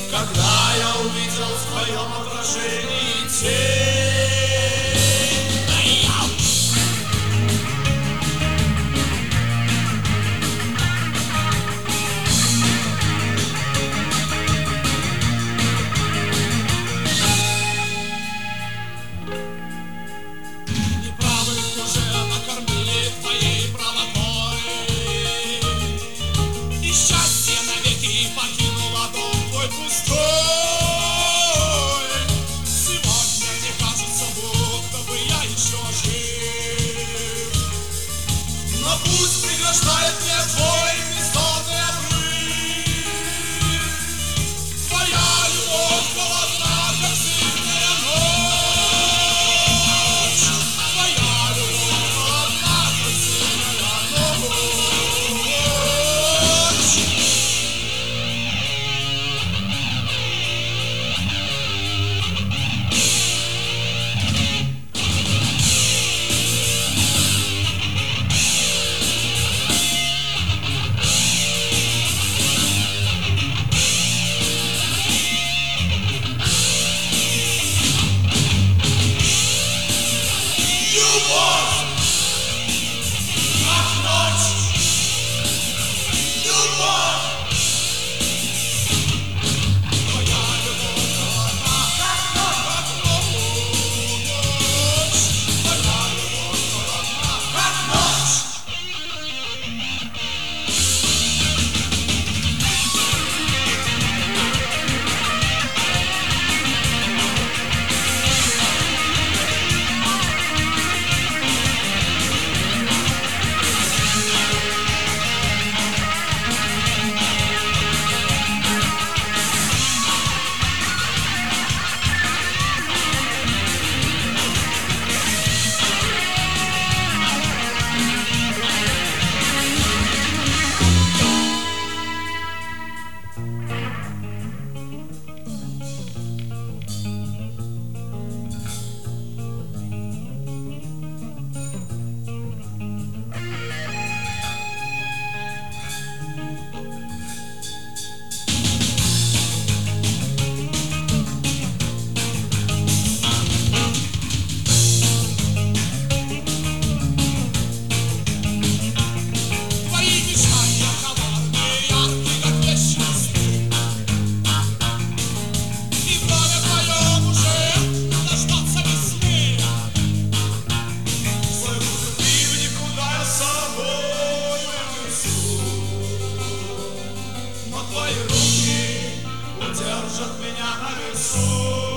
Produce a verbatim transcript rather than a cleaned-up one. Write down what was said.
когда я увидел в твоем отражении тень. Пусть преграждает мне твой бессонный обрыв. Твоя любовь холодна, как зимняя ночь. Твоя любовь холодна, как зимняя ночь. Любовь, как ночь, любовь, твоя любовь холодна, как ночь, твоя любовь холодна, как ночь. Твои руки удержат меня на весу.